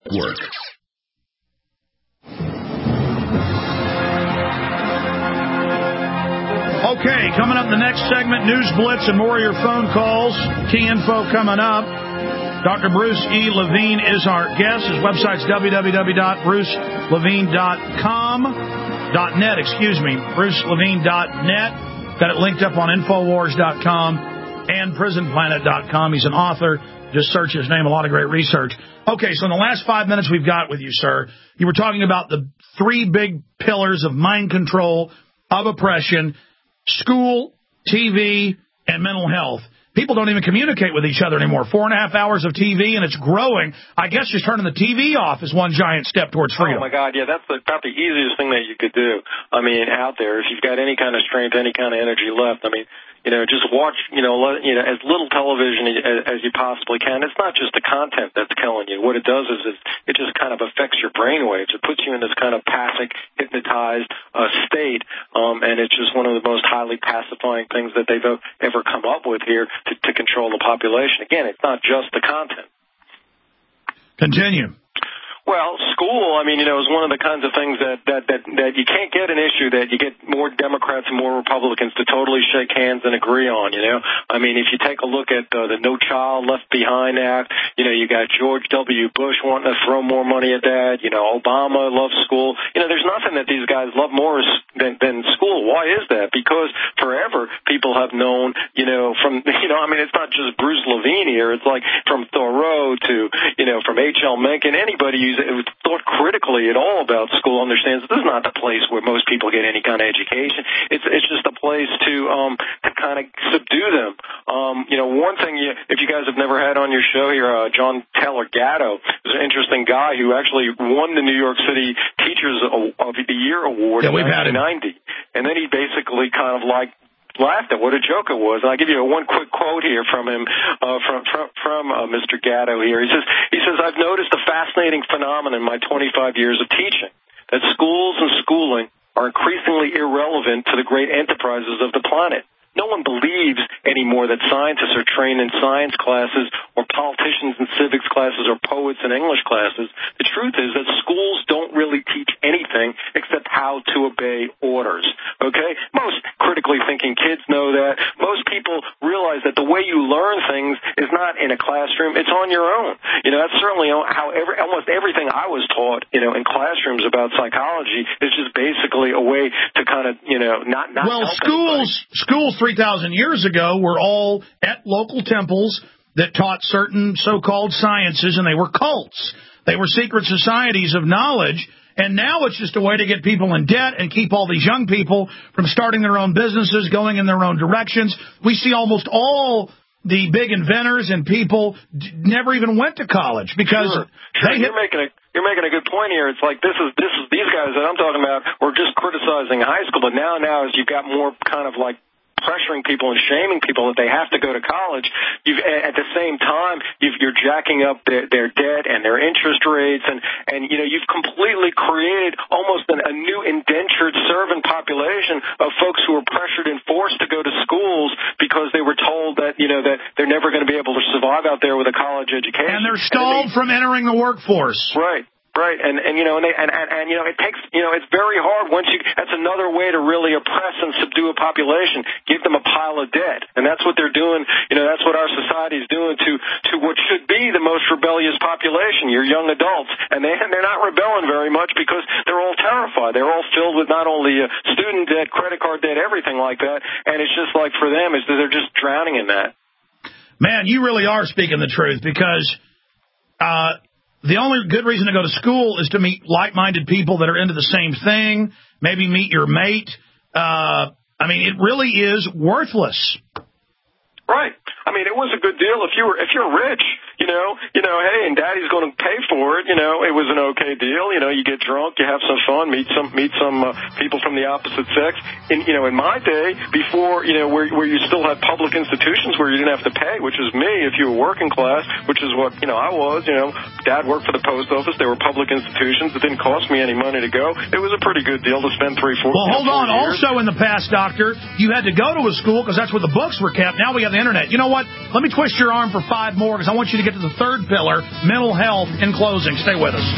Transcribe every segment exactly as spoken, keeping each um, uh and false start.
Network. Okay, coming up in the next segment, News Blitz and more of your phone calls. Key info coming up. Doctor Bruce E. Levine is our guest. His website's w w w dot bruce levine dot com. .net, excuse me, bruce levine dot net. Got it linked up on infowars dot com and prison planet dot com. He's an author. Just search his name. A lot of great research. Okay, so in the last five minutes we've got with you, sir, you were talking about the three big pillars of mind control, of oppression: school, T V, and mental health. People don't even communicate with each other anymore. Four and a half hours of T V, and it's growing. I guess just turning the T V off is one giant step towards freedom. Oh, my God, yeah, that's the, about the easiest thing that you could do. I mean, out there, if you've got any kind of strength, any kind of energy left, I mean, you know, just watch, you know, let, you know, as little television as, as you possibly can. It's not just the content that's killing you. What it does is it, it just kind of affects your brain waves. It puts you in this kind of passive, hypnotized uh, state, um, and it's just one of the most highly pacifying things that they've ever come up with here to, to control the population. Again, it's not just the content. Continue. Well, school, I mean, you know, is one of the kinds of things that, that, that, that you can't get an issue that you get more Democrats and more Republicans to totally shake hands and agree on, you know. I mean, if you take a look at uh, the No Child Left Behind Act, you know, you got George W. Bush wanting to throw more money at that. You know, Obama loves school. You know, there's nothing that these guys love more than, than school. Why is that? Because forever people have known, you know, from, you know, I mean, it's not just Bruce Levine here. It's like from Thoreau to, you know, from H L Mencken, anybody who's thought critically at all about school understands that this is not the place where most people get any kind of education. It's it's just a place to um to kind of subdue them. Um, you know, one thing, you, if you guys have never had on your show here, uh, John Taylor Gatto is an interesting guy who actually won the New York City Teachers of the Year Award yeah, in nineteen ninety, and then he basically kind of like laughed at what a joke it was. And I'll give you a one quick quote here from him, uh, from from, from uh, Mister Gatto here. He says, he says, I've noticed a fascinating phenomenon in my twenty-five years of teaching, that schools and schooling are increasingly irrelevant to the great enterprises of the planet. No one believes anymore that scientists are trained in science classes or politicians in civics classes or poets in English classes. The truth is that schools don't really teach anything except how to obey orders. Okay? Most critically thinking kids know that. Most people realize that the way you learn things is not in a classroom. It's on your own. You know, that's certainly how every, almost everything I was taught, you know, in classrooms about psychology is just basically a way to kind of, you know, not, not well, help schools, anybody. schools three thousand years ago were all at local temples that taught certain so-called sciences, and they were cults. They were secret societies of knowledge, and now it's just a way to get people in debt and keep all these young people from starting their own businesses, going in their own directions. We see almost all the big inventors and people d- never even went to college because sure. Sure. they You're making a You're making a good point here. It's like this is this is these guys that I'm talking about were just criticizing high school, but now now as you've got more kind of like pressuring people and shaming people that they have to go to college, you've, at the same time, you've, you're jacking up their, their debt and their interest rates, and, and you know, you've completely created almost an, a new indentured servant population of folks who are pressured and forced to go to schools because they were told that, you know, that they're never going to be able to survive out there with a college education. And they're stalled and they, from entering the workforce. Right. Right, and and you know, and, they, and and and you know, it takes you know, it's very hard once you. That's another way to really oppress and subdue a population. Give them a pile of debt, and that's what they're doing. You know, that's what our society is doing to to what should be the most rebellious population, your young adults, and they and they're not rebelling very much because they're all terrified. They're all filled with not only uh, student debt, credit card debt, everything like that, and it's just like for them is that they're just drowning in that. Man, you really are speaking the truth because. Uh, The only good reason to go to school is to meet like-minded people that are into the same thing, maybe meet your mate. Uh, I mean, it really is worthless. Right. I mean, it was a good deal if you were if you're rich, you know, you know, hey, and Daddy's going to pay for it. You know, it was an okay deal. You know, you get drunk, you have some fun, meet some meet some uh, people from the opposite sex. And you know, in my day, before you know, where where you still had public institutions where you didn't have to pay, which is me if you were working class, which is what you know I was. You know, Dad worked for the post office. They were public institutions. It didn't cost me any money to go. It was a pretty good deal to spend three, four. Well, hold you know, on. Years. Also, in the past, Doctor, you had to go to a school because that's where the books were kept. Now we have the internet. You know what? Let me twist your arm for five more because I want you to get get to the third pillar, mental health, in closing. Stay with us.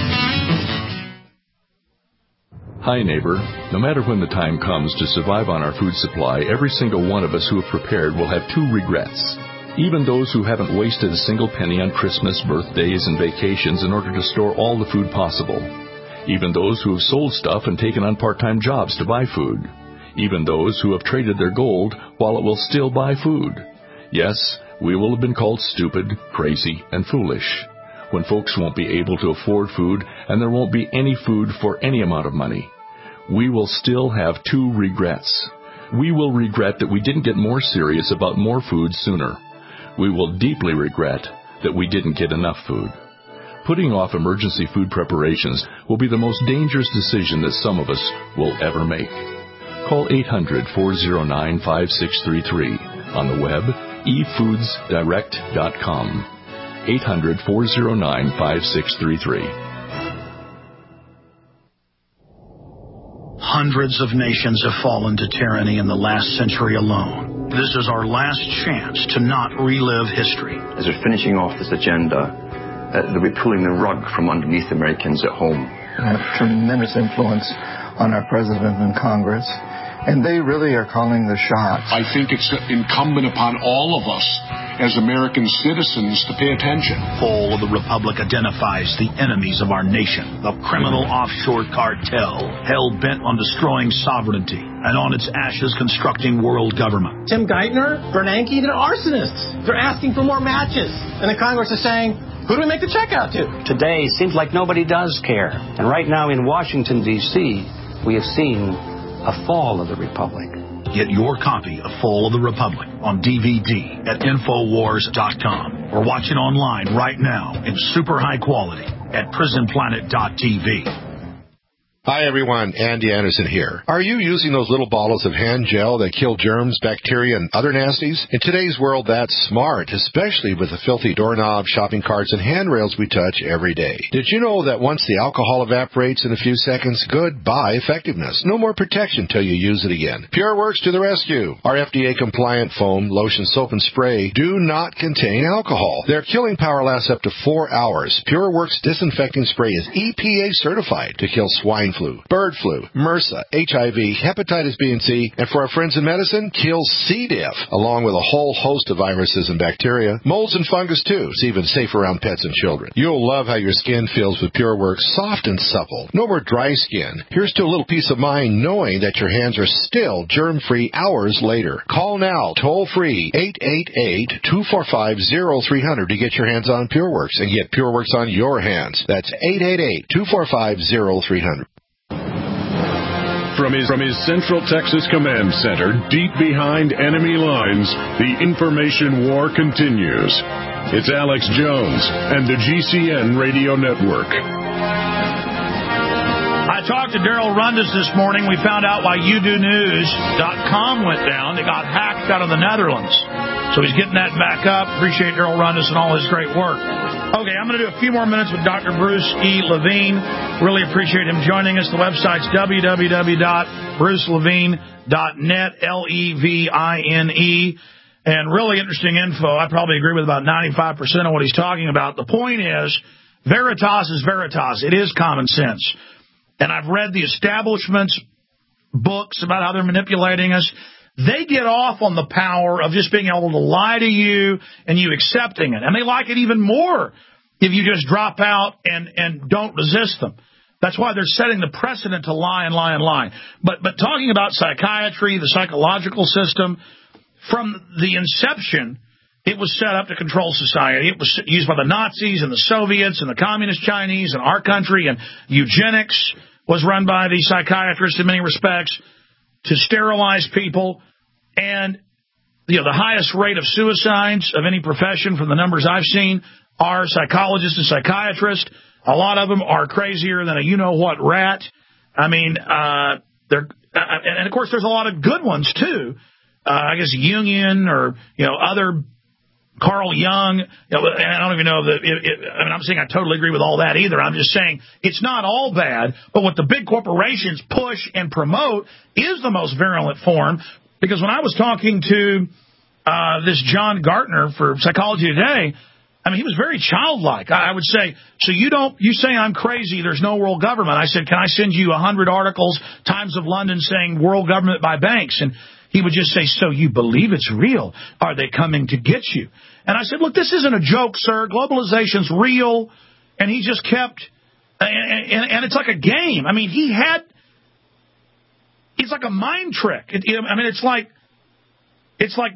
Hi, neighbor. No matter when the time comes to survive on our food supply, every single one of us who have prepared will have two regrets. Even those who haven't wasted a single penny on Christmas, birthdays, and vacations in order to store all the food possible. Even those who have sold stuff and taken on part-time jobs to buy food. Even those who have traded their gold while it will still buy food. Yes, we will have been called stupid, crazy, and foolish when folks won't be able to afford food and there won't be any food for any amount of money. We will still have two regrets. We will regret that we didn't get more serious about more food sooner. We will deeply regret that we didn't get enough food. Putting off emergency food preparations will be the most dangerous decision that some of us will ever make. Call eight hundred, four oh nine, five six three three. On the web, e foods direct dot com. eight hundred, four oh nine, five six three three. Hundreds of nations have fallen to tyranny in the last century alone. This is our last chance to not relive history. As we're finishing off this agenda, uh, they'll be pulling the rug from underneath Americans at home. I have tremendous influence on our president and Congress, and they really are calling the shots. I think it's incumbent upon all of us as American citizens to pay attention. Fall of the Republic identifies the enemies of our nation, the criminal offshore cartel, hell-bent on destroying sovereignty, and on its ashes constructing world government. Tim Geithner, Bernanke, they're arsonists. They're asking for more matches. And the Congress is saying, who do we make the check out to? Today seems like nobody does care. And right now in Washington, D C, we have seen a fall of the Republic. Get your copy of Fall of the Republic on D V D at Infowars dot com or watch it online right now in super high quality at Prison Planet dot T V. Hi, everyone. Andy Anderson here. Are you using those little bottles of hand gel that kill germs, bacteria, and other nasties? In today's world, that's smart, especially with the filthy doorknobs, shopping carts, and handrails we touch every day. Did you know that once the alcohol evaporates in a few seconds, goodbye effectiveness? No more protection till you use it again. PureWorks to the rescue. Our F D A-compliant foam, lotion, soap, and spray do not contain alcohol. Their killing power lasts up to four hours. PureWorks disinfecting spray is E P A certified to kill swine flu, bird flu, MRSA, H I V, hepatitis B and C, and for our friends in medicine, kills C. diff, along with a whole host of viruses and bacteria, molds and fungus too. It's even safe around pets and children. You'll love how your skin feels with PureWorks, soft and supple. No more dry skin. Here's to a little peace of mind knowing that your hands are still germ-free hours later. Call now, toll-free, eight eight eight, two four five, zero three zero zero to get your hands on PureWorks and get PureWorks on your hands. That's eight eight eight, two four five, zero three zero zero. From his, from his Central Texas Command Center, deep behind enemy lines, the information war continues. It's Alex Jones and the G C N Radio Network. I talked to Daryl Rundis this morning. We found out why you do news dot com went down. It got hacked out of the Netherlands. So he's getting that back up. Appreciate Daryl Rundis and all his great work. Okay, I'm going to do a few more minutes with Doctor Bruce E. Levine. Really appreciate him joining us. The website's w w w dot bruce levine dot net, L E V I N E. And really interesting info. I probably agree with about ninety-five percent of what he's talking about. The point is, Veritas is Veritas. It is common sense. And I've read the establishment's books about how they're manipulating us. They get off on the power of just being able to lie to you and you accepting it. And they like it even more if you just drop out and, and don't resist them. That's why they're setting the precedent to lie and lie and lie. But, but talking about psychiatry, the psychological system, from the inception, it was set up to control society. It was used by the Nazis and the Soviets and the Communist Chinese and our country, and eugenics was run by the psychiatrists in many respects to sterilize people. And you know, the highest rate of suicides of any profession from the numbers I've seen are psychologists and psychiatrists. A lot of them are crazier than a you-know-what rat. I mean, uh, they're, uh, and of course there's a lot of good ones too. Uh, I guess Jungian or, you know, other Carl Jung, you know, and I don't even know that, it, it, I mean, I'm saying I totally agree with all that either. I'm just saying it's not all bad, but what the big corporations push and promote is the most virulent form. Because when I was talking to uh, this John Gartner for Psychology Today, I mean, he was very childlike. I would say, so you don't, you say I'm crazy, there's no world government. I said, can I send you a hundred articles, Times of London saying world government by banks? And he would just say, so you believe it's real? Are they coming to get you? And I said, look, this isn't a joke, sir. Globalization's real. And he just kept, and, and, and it's like a game. I mean, he had, it's like a mind trick. It, I mean, it's like, it's like,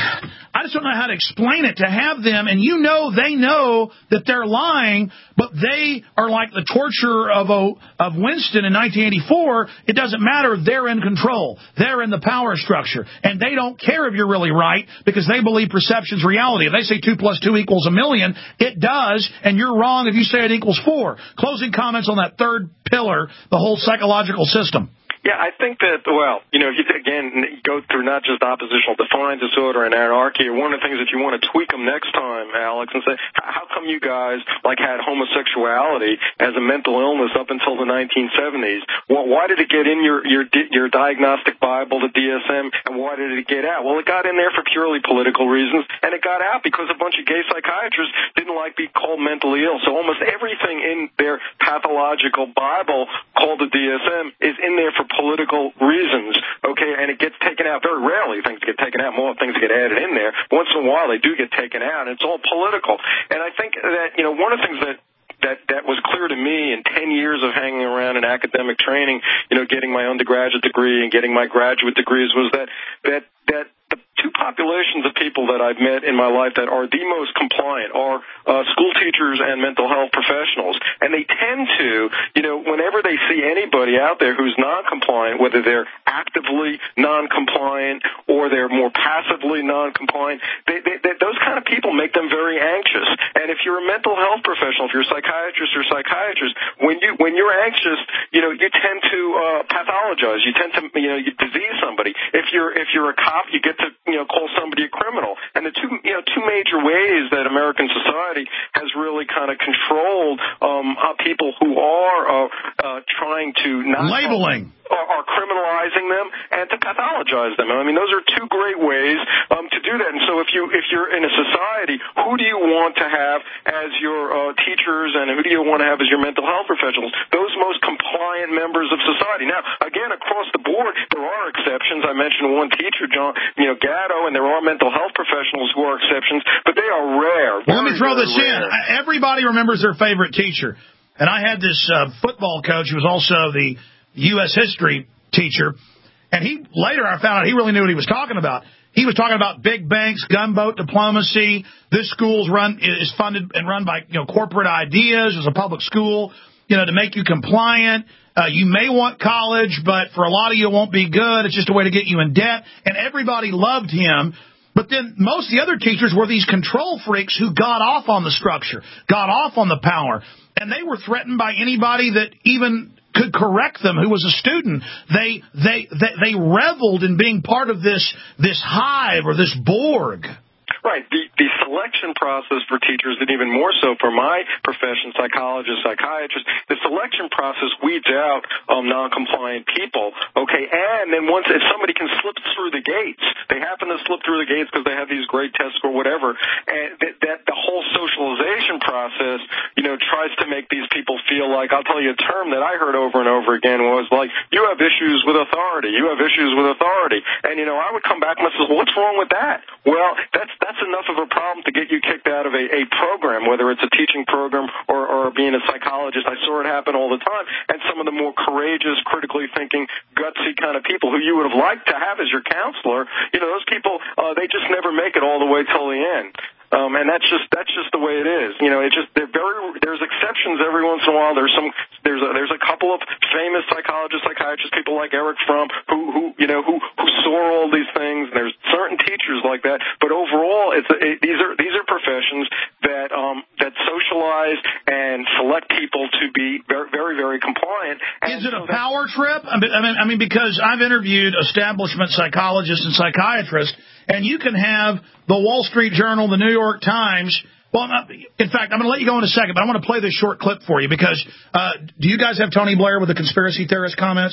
I just don't know how to explain it to have them, and you know they know that they're lying, but they are like the torture of o, of Winston in nineteen eighty-four. It doesn't matter. They're in control. They're in the power structure, and they don't care if you're really right because they believe perception's reality. If they say two plus two equals a million, it does, and you're wrong if you say it equals four. Closing comments on that third pillar, the whole psychological system. Yeah, I think that, well, you know, if you, again, go through not just oppositional defiant disorder and anarchy, one of the things that you want to tweak them next time, Alex, and say, how come you guys, like, had homosexuality as a mental illness up until the nineteen seventies? Well, why did it get in your, your, your diagnostic Bible, the D S M, and why did it get out? Well, it got in there for purely political reasons, and it got out because a bunch of gay psychiatrists didn't like being called mentally ill. So almost everything in their pathological Bible called the D S M is in there for political reasons, okay, and it gets taken out. Very rarely things get taken out, more things get added in there. Once in a while they do get taken out, and it's all political. And I think that, you know, one of the things that that that was clear to me in ten years of hanging around in academic training, you know, getting my undergraduate degree and getting my graduate degrees, was that that that the two populations of people that I've met in my life that are the most compliant are uh, school teachers and mental health professionals. And they tend to, you know, whenever they see anybody out there who's non-compliant, whether they're actively non-compliant or they're more passively non-compliant, they, they, they, those kind of people make them very anxious. And if you're a mental health professional, if you're a psychiatrist or psychiatrist, when you when you're anxious, you know, you tend to uh, pathologize. You tend to, you know, you disease somebody. If you're if you're a cop, you get to, you know, call somebody a criminal. And the two, you know, two major ways that American society has really kind of controlled um, uh, people who are uh, uh, trying to not labeling. Are, are criminalizing them and to pathologize them. I mean, those are two great ways um, to do that. And so if you if you're in a society, who do you want to have as your uh, teachers and who do you want to have as your mental health professionals? Those most compliant members of society. Now, again, across the board, there are exceptions. I mentioned one teacher, John, you know, Gatto, and there are mental health professionals who are exceptions, but they are rare. Well, let me throw this rare. in. Everybody remembers their favorite teacher. And I had this uh, football coach who was also the U S history teacher, and he later I found out he really knew what he was talking about. He was talking about big banks, gunboat diplomacy. This school's run is funded and run by, you know, corporate ideas as a public school, you know, to make you compliant. Uh, you may want college, but for a lot of you it won't be good. It's just a way to get you in debt. And everybody loved him. But then most of the other teachers were these control freaks who got off on the structure, got off on the power. And they were threatened by anybody that even could correct them who was a student. They they they, they reveled in being part of this this hive or this Borg. Right. The, the selection process for teachers, and even more so for my profession, psychologists, psychiatrists, the selection process weeds out um, non-compliant people, okay? And then once, if somebody can slip through the gates, they happen to slip through the gates because they have these great tests or whatever, and that, that the whole socialization process, you know, tries to make these people feel like, I'll tell you a term that I heard over and over again was like, you have issues with authority, you have issues with authority. And, you know, I would come back and say, well, what's wrong with that? Well, that's, that's That's enough of a problem to get you kicked out of a, a program, whether it's a teaching program or, or being a psychologist. I saw it happen all the time. And some of the more courageous, critically thinking, gutsy kind of people who you would have liked to have as your counselor, you know, those people, uh, they just never make it all the way till the end. Um, and that's just that's just the way it is. You know, it just they're very there's exceptions every once in a while. There's some there's a, there's a couple of famous psychologists, psychiatrists, people like Eric Fromm who who you know who who saw all these things. And there's certain teachers like that, but overall, it's it, these are these are professions that um, that socialize and select people to be very very very compliant. And is it a power trip? I mean, I mean, because I've interviewed establishment psychologists and psychiatrists, and you can have the Wall Street Journal, the New York Times. Well, in fact, I'm going to let you go in a second, but I want to play this short clip for you because uh, do you guys have Tony Blair with the conspiracy theorist comments?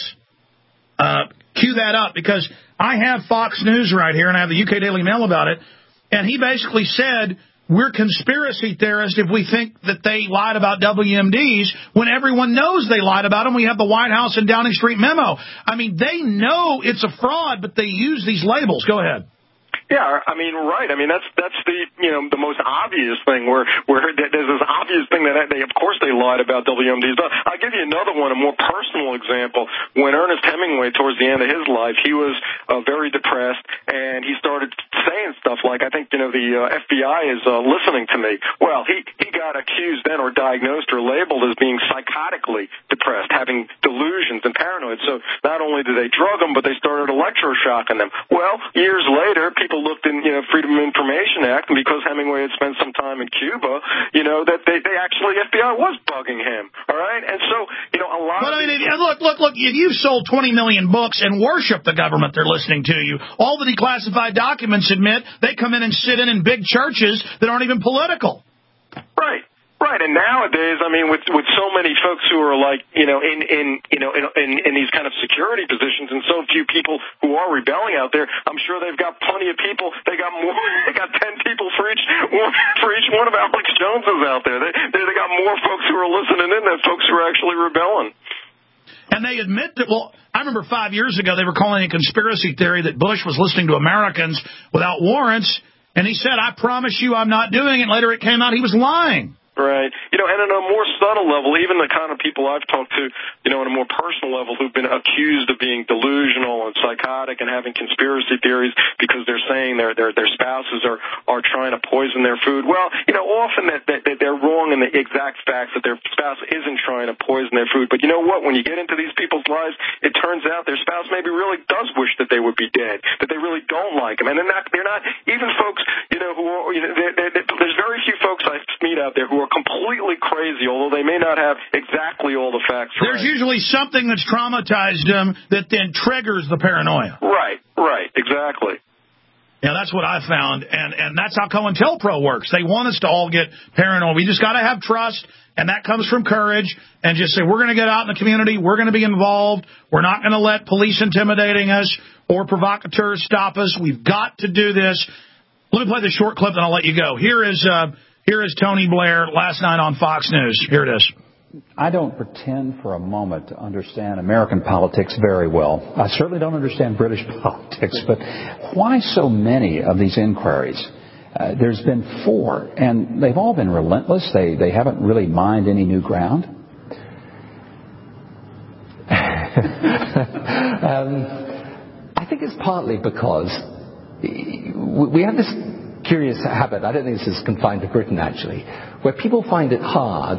Uh, cue that up because I have Fox News right here, and I have the U K Daily Mail about it, and he basically said we're conspiracy theorists if we think that they lied about W M Ds when everyone knows they lied about them. We have the White House and Downing Street memo. I mean, they know it's a fraud, but they use these labels. Go ahead. Yeah, I mean, right. I mean, that's that's the you know the most obvious thing where where there's this obvious thing that they of course they lied about W M Ds. But I'll give you another one, a more personal example. When Ernest Hemingway, towards the end of his life, he was uh, very depressed, and he started saying stuff like, "I think you know the uh, F B I is uh, listening to me." Well, he he got accused then, or diagnosed, or labeled as being psychotically depressed, having delusions and paranoid. So not only did they drug him, but they started electroshocking them. Well, years later, people looked in, you know, Freedom of Information Act, and because Hemingway had spent some time in Cuba, you know, that they, they actually, F B I was bugging him, all right? And so, you know, a lot but of... I mean, if, look, look, look, if you've sold twenty million books and worship the government, they're listening to you. All the declassified documents admit they come in and sit in in big churches that aren't even political. Right. Right, and nowadays, I mean, with with so many folks who are like, you know, in in you know in, in in these kind of security positions, and so few people who are rebelling out there, I'm sure they've got plenty of people. They got more. They got ten people for each for each one of Alex Joneses out there. They they, they got more folks who are listening in than folks who are actually rebelling. And they admit that. Well, I remember five years ago they were calling it a conspiracy theory that Bush was listening to Americans without warrants, and he said, "I promise you, I'm not doing it." Later, it came out he was lying. Right. You know, and on a more subtle level, even the kind of people I've talked to, you know, on a more personal level who've been accused of being delusional and psychotic and having conspiracy theories because they're saying their their their spouses are are trying to poison their food. Well, you know, often that, that, that they're wrong in the exact facts that their spouse isn't trying to poison their food. But you know what? When you get into these people's lives, it turns out their spouse maybe really does wish that they would be dead, that they really don't like them. And they're not, they're not even folks, you know, who are, you know, they're, they're, they're, there's very few folks I meet out there who are completely crazy, although they may not have exactly all the facts right. There's usually something that's traumatized them that then triggers the paranoia. Right, right, exactly. Yeah, that's what I found, and, and that's how COINTELPRO works. They want us to all get paranoid. We just got to have trust, and that comes from courage, and just say, we're going to get out in the community, we're going to be involved, we're not going to let police intimidating us or provocateurs stop us. We've got to do this. Let me play the short clip, and I'll let you go. Here is... Uh, Here is Tony Blair last night on Fox News. Here it is. I don't pretend for a moment to understand American politics very well. I certainly don't understand British politics, but why so many of these inquiries? Uh, there's been four, and they've all been relentless. They, they haven't really mined any new ground. um, I think it's partly because we have this curious habit, I don't think this is confined to Britain actually, where people find it hard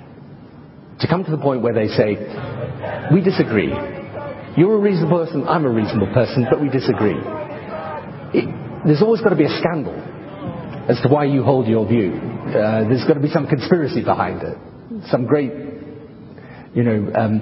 to come to the point where they say, we disagree. You're a reasonable person, I'm a reasonable person, but we disagree. It, there's always got to be a scandal as to why you hold your view. Uh, there's got to be some conspiracy behind it, some great, you know, um,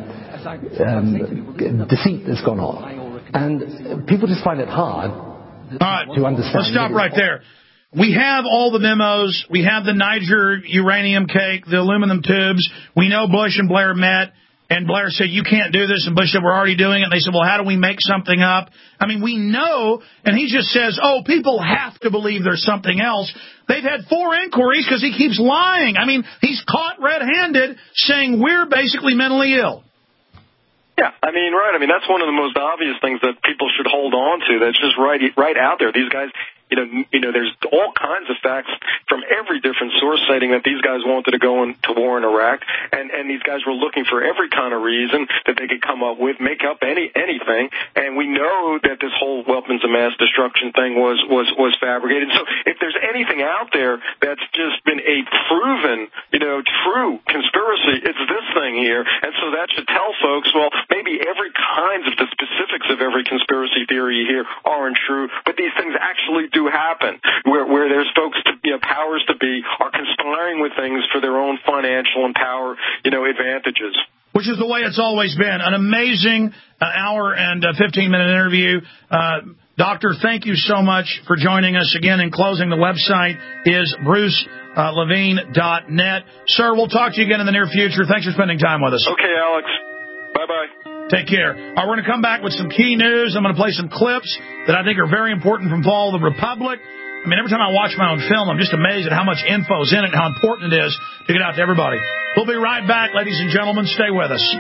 um, deceit that's gone on. And people just find it hard All right, to understand. Let's stop right there. We have all the memos. We have the Niger uranium cake, the aluminum tubes. We know Bush and Blair met, and Blair said, you can't do this, and Bush said, we're already doing it. And they said, well, how do we make something up? I mean, we know, and he just says, oh, people have to believe there's something else. They've had four inquiries because he keeps lying. I mean, he's caught red-handed saying we're basically mentally ill. Yeah, I mean, right. I mean, that's one of the most obvious things that people should hold on to. That's just right, right out there. These guys, you know, you know, there's all kinds of facts from every different source citing that these guys wanted to go into war in Iraq, and and these guys were looking for every kind of reason that they could come up with, make up any anything. And we know that this whole weapons of mass destruction thing was was was fabricated. So if there's anything out there that's just been a proven, you know, true conspiracy, it's this thing here. And so that should tell folks, well, maybe every kinds of the specifics of every conspiracy theory here aren't true, but these things actually do happen, where where there's folks, to, you know, powers to be are conspiring with things for their own financial and power, you know, advantages. Which is the way it's always been. An amazing uh, hour and uh, fifteen minute interview. Uh, Doctor, thank you so much for joining us again. In closing, the website is bruce levine dot net. Sir, we'll talk to you again in the near future. Thanks for spending time with us. Okay, Alex. Bye-bye. Take care. All right, we're going to come back with some key news. I'm going to play some clips that I think are very important from Fall of the Republic. I mean, every time I watch my own film, I'm just amazed at how much info is in it and how important it is to get out to everybody. We'll be right back, ladies and gentlemen. Stay with us.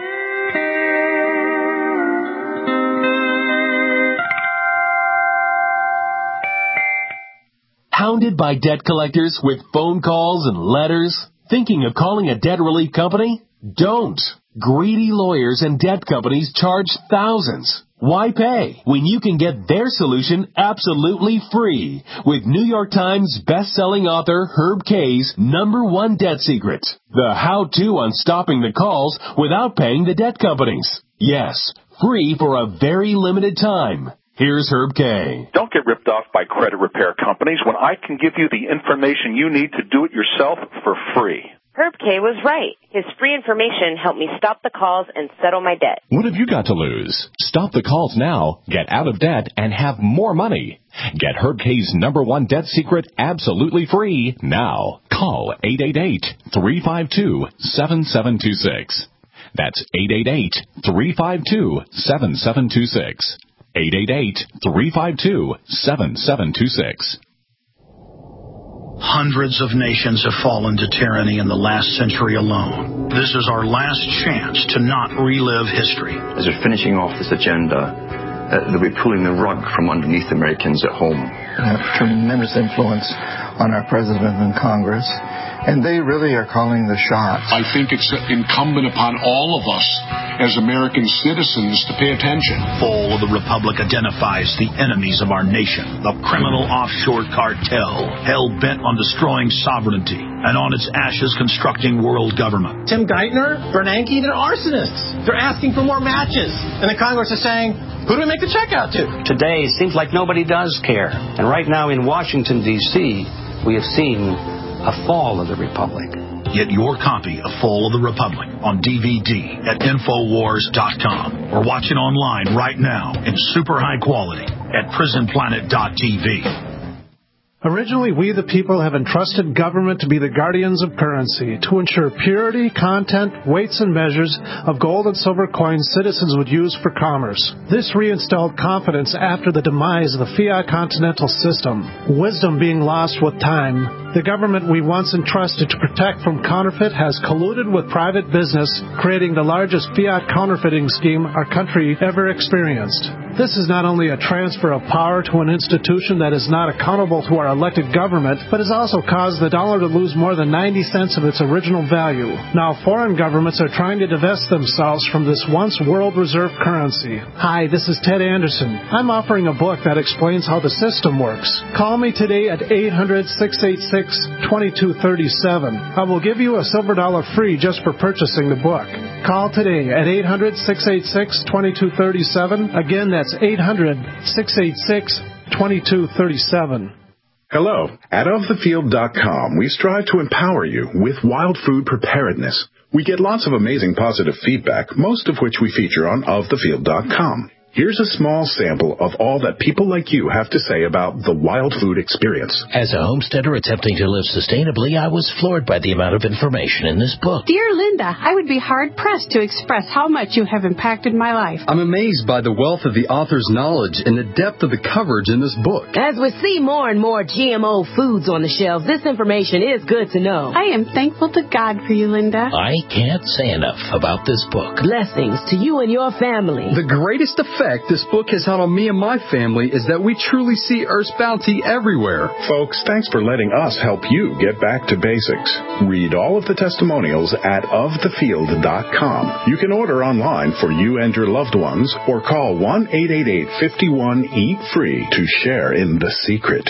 Hounded by debt collectors with phone calls and letters? Thinking of calling a debt relief company? Don't. Greedy lawyers and debt companies charge thousands. Why pay when you can get their solution absolutely free with New York Times best-selling author Herb Kay's number one debt secret, the how-to on stopping the calls without paying the debt companies. Yes, free for a very limited time. Here's Herb Kay. Don't get ripped off by credit repair companies when I can give you the information you need to do it yourself for free. Herb Kay was right. His free information helped me stop the calls and settle my debt. What have you got to lose? Stop the calls now, get out of debt, and have more money. Get Herb Kay's number one debt secret absolutely free now. Call eight eight eight, three five two, seven seven two six. That's eight eight eight, three five two, seven seven two six. eight eight eight, three five two, seven seven two six. Hundreds of nations have fallen to tyranny in the last century alone. This is our last chance to not relive history. As we're finishing off this agenda, uh, they'll be pulling the rug from underneath Americans at home. They have tremendous influence on our president and Congress, and they really are calling the shots. I think it's incumbent upon all of us as American citizens to pay attention. Fall of the Republic identifies the enemies of our nation, the criminal offshore cartel, hell-bent on destroying sovereignty, and on its ashes constructing world government. Tim Geithner, Bernanke, they're arsonists. They're asking for more matches. And the Congress is saying, who do we make the check out to? Today, it seems like nobody does care. And right now in Washington, D C, we have seen a fall of the Republic. Get your copy of Fall of the Republic on D V D at Infowars dot com or watch it online right now in super high quality at Prison Planet dot T V. Originally, we the people have entrusted government to be the guardians of currency, to ensure purity, content, weights, and measures of gold and silver coins citizens would use for commerce. This reinstalled confidence after the demise of the fiat continental system, wisdom being lost with time. The government we once entrusted to protect from counterfeit has colluded with private business, creating the largest fiat counterfeiting scheme our country ever experienced. This is not only a transfer of power to an institution that is not accountable to our elected government, but has also caused the dollar to lose more than ninety cents of its original value. Now foreign governments are trying to divest themselves from this once world reserve currency. Hi, this is Ted Anderson. I'm offering a book that explains how the system works. Call me today at eight hundred, six eight six, two two three seven. I will give you a silver dollar free just for purchasing the book. Call today at eight hundred, six eight six, two two three seven. Again, that's eight hundred, six eight six, two two three seven. Hello. At of the field dot com, we strive to empower you with wild food preparedness. We get lots of amazing positive feedback, most of which we feature on of the field dot com. Here's a small sample of all that people like you have to say about the wild food experience. As a homesteader attempting to live sustainably, I was floored by the amount of information in this book. Dear Linda, I would be hard-pressed to express how much you have impacted my life. I'm amazed by the wealth of the author's knowledge and the depth of the coverage in this book. As we see more and more G M O foods on the shelves, this information is good to know. I am thankful to God for you, Linda. I can't say enough about this book. Blessings to you and your family. The greatest effect this book has had on me and my family is that we truly see Earth's bounty everywhere. Folks, thanks for letting us help you get back to basics. Read all of the testimonials at of the field dot com. You can order online for you and your loved ones or call one eight eight eight, five one, eat free to share in the secret.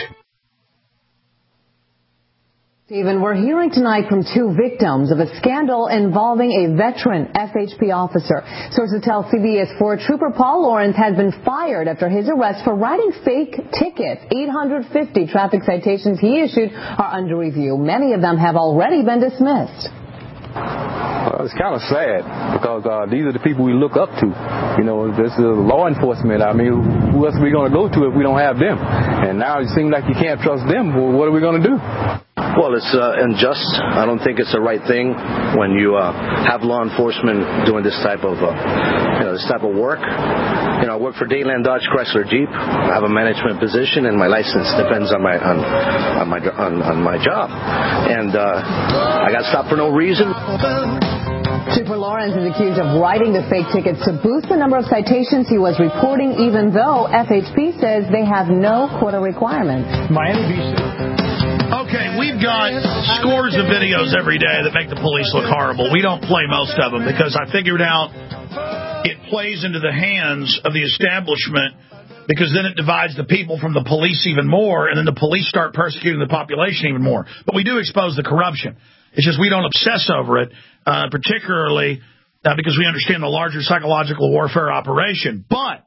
Stephen, we're hearing tonight from two victims of a scandal involving a veteran S H P officer. Sources tell C B S four Trooper Paul Lawrence has been fired after his arrest for writing fake tickets. eight hundred fifty traffic citations he issued are under review. Many of them have already been dismissed. Well, it's kind of sad because uh, these are the people we look up to. You know, this is law enforcement. I mean, who else are we going to go to if we don't have them? And now it seems like you can't trust them. Well, what are we going to do? Well, it's uh, unjust. I don't think it's the right thing when you uh, have law enforcement doing this type of, uh, you know, this type of work. You know, I work for Dayland Dodge Chrysler Jeep. I have a management position, and my license depends on my on, on my on, on my job. And uh, I got stopped for no reason. Trooper Lawrence is accused of writing the fake tickets to boost the number of citations he was reporting, even though F H P says they have no quota requirements. Miami Beach. Okay, we've got scores of videos every day that make the police look horrible. We don't play most of them because I figured out it plays into the hands of the establishment, because then it divides the people from the police even more, and then the police start persecuting the population even more. But we do expose the corruption. It's just we don't obsess over it, uh, particularly uh, because we understand the larger psychological warfare operation. But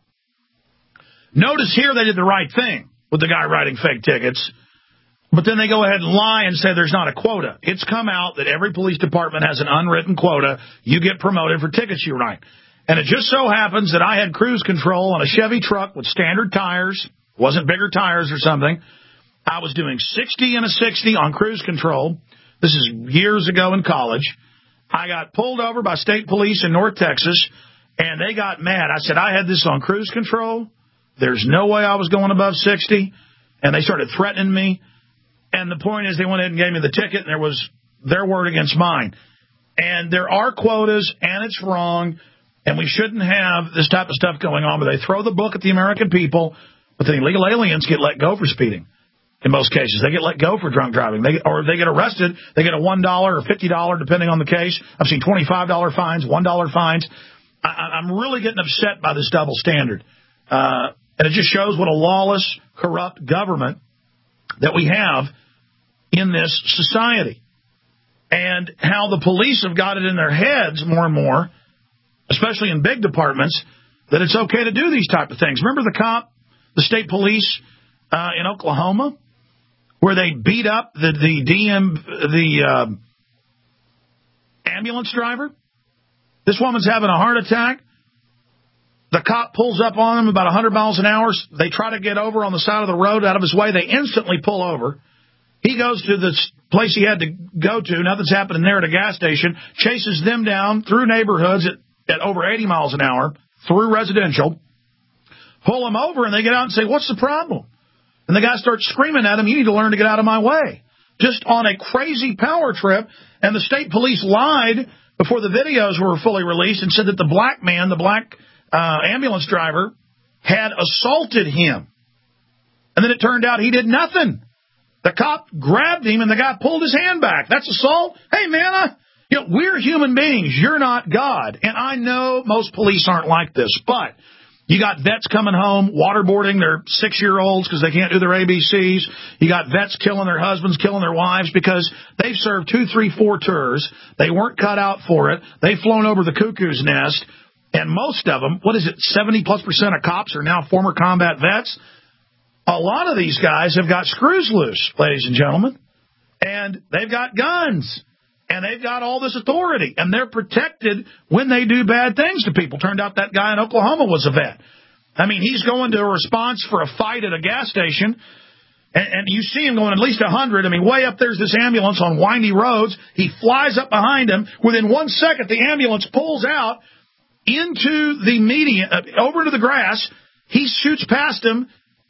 notice here they did the right thing with the guy writing fake tickets, but then they go ahead and lie and say there's not a quota. It's come out that every police department has an unwritten quota. You get promoted for tickets you write. And it just so happens that I had cruise control on a Chevy truck with standard tires. Wasn't bigger tires or something. I was doing sixty and a sixty on cruise control. This is years ago in college. I got pulled over by state police in North Texas, and they got mad. I said, I had this on cruise control. There's no way I was going above sixty. And they started threatening me. And the point is they went ahead and gave me the ticket, and there was their word against mine. And there are quotas, and it's wrong. And we shouldn't have this type of stuff going on, but they throw the book at the American people, but the illegal aliens get let go for speeding. In most cases, they get let go for drunk driving. They or if they get arrested, they get a one dollar or fifty dollars, depending on the case. I've seen twenty-five dollars fines, one dollar fines. I, I'm really getting upset by this double standard. Uh, and it just shows what a lawless, corrupt government that we have in this society. And how the police have got it in their heads more and more, especially in big departments, that it's okay to do these type of things. Remember the cop, the state police uh, in Oklahoma, where they beat up the the D M the uh, ambulance driver? This woman's having a heart attack. The cop pulls up on them about one hundred miles an hour. They try to get over on the side of the road out of his way. They instantly pull over. He goes to the place he had to go to. Nothing's happening there at a gas station. Chases them down through neighborhoods at, at over eighty miles an hour, through residential. Pull them over, and they get out and say, what's the problem? And the guy starts screaming at him, you need to learn to get out of my way. Just on a crazy power trip. And the state police lied before the videos were fully released and said that the black man, the black uh, ambulance driver, had assaulted him. And then it turned out he did nothing. The cop grabbed him, and the guy pulled his hand back. That's assault? Hey, man, I, you know, we're human beings. You're not God. And I know most police aren't like this, but you got vets coming home, waterboarding their six-year-olds because they can't do their A B Cs. You got vets killing their husbands, killing their wives because they've served two, three, four tours. They weren't cut out for it. They've flown over the cuckoo's nest. And most of them, what is it, seventy plus percent of cops are now former combat vets? A lot of these guys have got screws loose, ladies and gentlemen. And they've got guns. And they've got all this authority, and they're protected when they do bad things to people. Turned out that guy in Oklahoma was a vet. I mean, he's going to a response for a fight at a gas station, and, and you see him going at least one hundred. I mean, way up there's this ambulance on windy roads. He flies up behind him. Within one second, the ambulance pulls out into the median, uh, over into the grass. He shoots past him,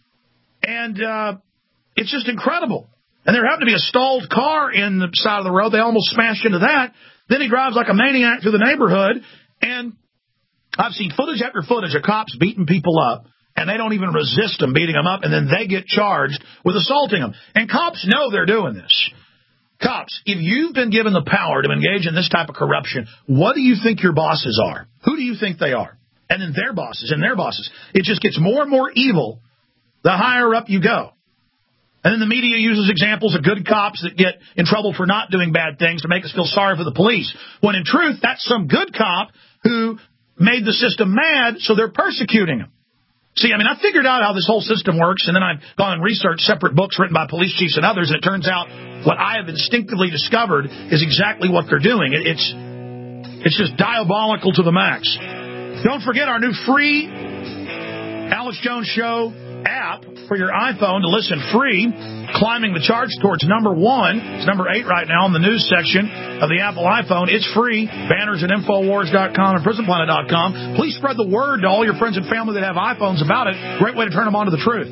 and uh, it's just incredible. And there happened to be a stalled car in the side of the road. They almost smashed into that. Then he drives like a maniac through the neighborhood. And I've seen footage after footage of cops beating people up, and they don't even resist them beating them up, and then they get charged with assaulting them. And cops know they're doing this. Cops, if you've been given the power to engage in this type of corruption, what do you think your bosses are? Who do you think they are? And then their bosses and their bosses. It just gets more and more evil the higher up you go. And then the media uses examples of good cops that get in trouble for not doing bad things to make us feel sorry for the police. When in truth, that's some good cop who made the system mad, so they're persecuting him. See, I mean, I figured out how this whole system works, and then I've gone and researched separate books written by police chiefs and others, and it turns out what I have instinctively discovered is exactly what they're doing. It, it's, it's just diabolical to the max. Don't forget our new free Alex Jones Show app. for your iPhone to listen free, climbing the charts towards number one. It's number eight right now in the news section of the Apple iPhone. It's free. Banners at Infowars dot com and Prison Planet dot com. Please spread the word to all your friends and family that have iPhones about it. Great way to turn them on to the truth.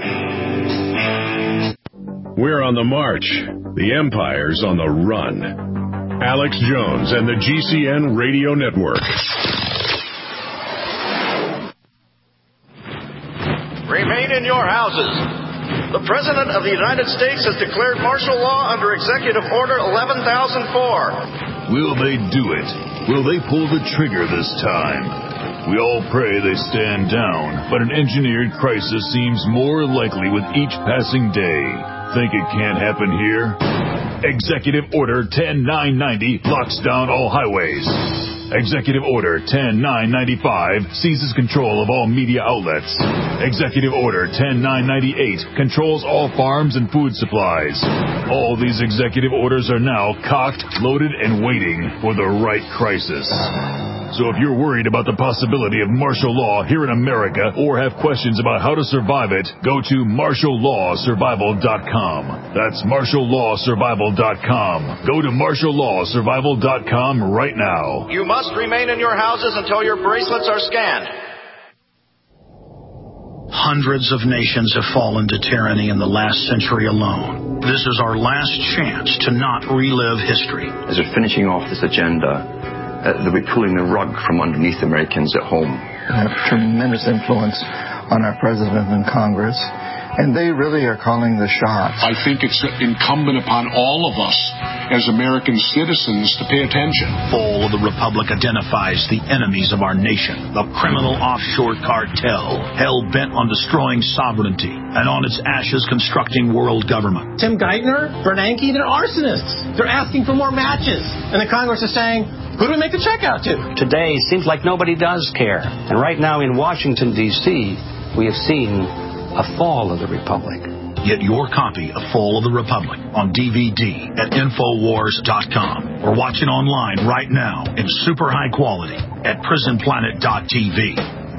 We're on the march. The Empire's on the run. Alex Jones and the G C N Radio Network. Remain in your houses. The President of the United States has declared martial law under Executive Order eleven thousand four. Will they do it? Will they pull the trigger this time? We all pray they stand down, but an engineered crisis seems more likely with each passing day. Think it can't happen here? Executive Order ten nine ninety locks down all highways. Executive Order ten nine ninety-five seizes control of all media outlets. Executive Order ten nine ninety-eight controls all farms and food supplies. All these executive orders are now cocked, loaded, and waiting for the right crisis. So if you're worried about the possibility of martial law here in America or have questions about how to survive it, go to martial law survival dot com. That's martial law survival dot com. Go to martial law survival dot com right now. You must remain in your houses until your bracelets are scanned. Hundreds of nations have fallen to tyranny in the last century alone. This is our last chance to not relive history. As we're finishing off this agenda, Uh, they'll be pulling the rug from underneath Americans at home. They have tremendous influence on our president and Congress, and they really are calling the shots. I think it's incumbent upon all of us as American citizens to pay attention. Fall of the Republic identifies the enemies of our nation, the criminal offshore cartel, hell-bent on destroying sovereignty, and on its ashes constructing world government. Tim Geithner, Bernanke, they're arsonists. They're asking for more matches. And the Congress is saying, who do we make the check out to? Today, it seems like nobody does care. And right now in Washington, D C, we have seen a fall of the Republic. Get your copy of Fall of the Republic on D V D at Infowars dot com or watch it online right now in super high quality at Prison Planet dot T V.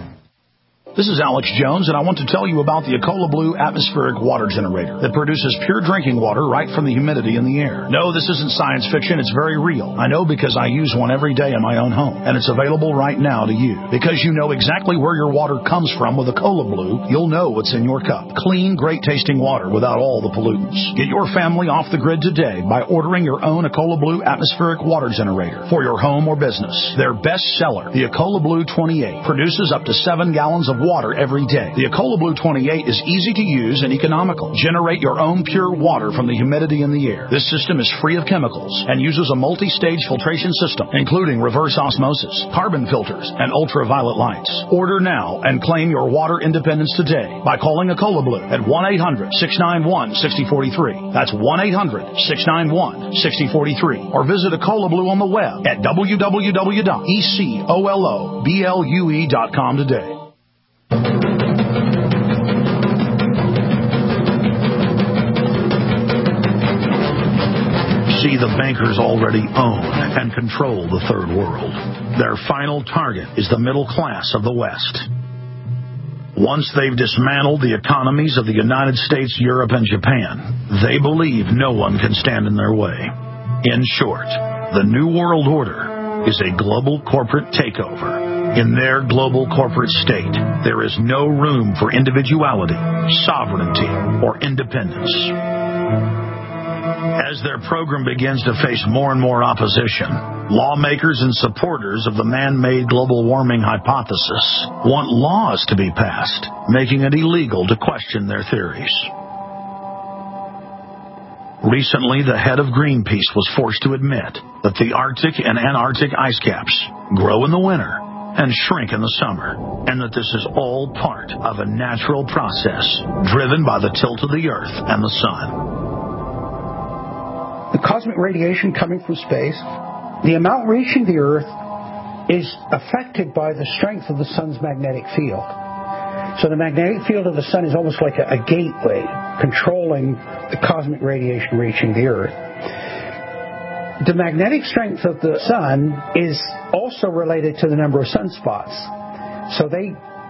This is Alex Jones, and I want to tell you about the Ecola Blue atmospheric water generator that produces pure drinking water right from the humidity in the air. No, this isn't science fiction. It's very real. I know because I use one every day in my own home, and it's available right now to you. Because you know exactly where your water comes from with Ecola Blue, you'll know what's in your cup. Clean, great-tasting water without all the pollutants. Get your family off the grid today by ordering your own Ecola Blue atmospheric water generator for your home or business. Their best seller, the Ecola Blue twenty-eight, produces up to seven gallons of water every day. The Ecola Blue twenty-eight is easy to use and economical. Generate your own pure water from the humidity in the air. This system is free of chemicals and uses a multi-stage filtration system, including reverse osmosis, carbon filters, and ultraviolet lights. Order now and claim your water independence today by calling Ecola Blue at one eight hundred six nine one six zero four three. That's one eight hundred six nine one six zero four three. Or visit Ecola Blue on the web at w w w dot ecola blue dot com today. See, the bankers already own and control the third world. Their final target is the middle class of the West. Once they've dismantled the economies of the United States, Europe, and Japan, they believe no one can stand in their way. In short, the New World Order is a global corporate takeover. In their global corporate state, there is no room for individuality, sovereignty, or independence. As their program begins to face more and more opposition, lawmakers and supporters of the man-made global warming hypothesis want laws to be passed, making it illegal to question their theories. Recently, the head of Greenpeace was forced to admit that the Arctic and Antarctic ice caps grow in the winter and shrink in the summer, and that this is all part of a natural process driven by the tilt of the Earth and the Sun. The cosmic radiation coming from space, the amount reaching the Earth is affected by the strength of the Sun's magnetic field. So the magnetic field of the Sun is almost like a, a gateway controlling the cosmic radiation reaching the Earth. The magnetic strength of the Sun is also related to the number of sunspots. So they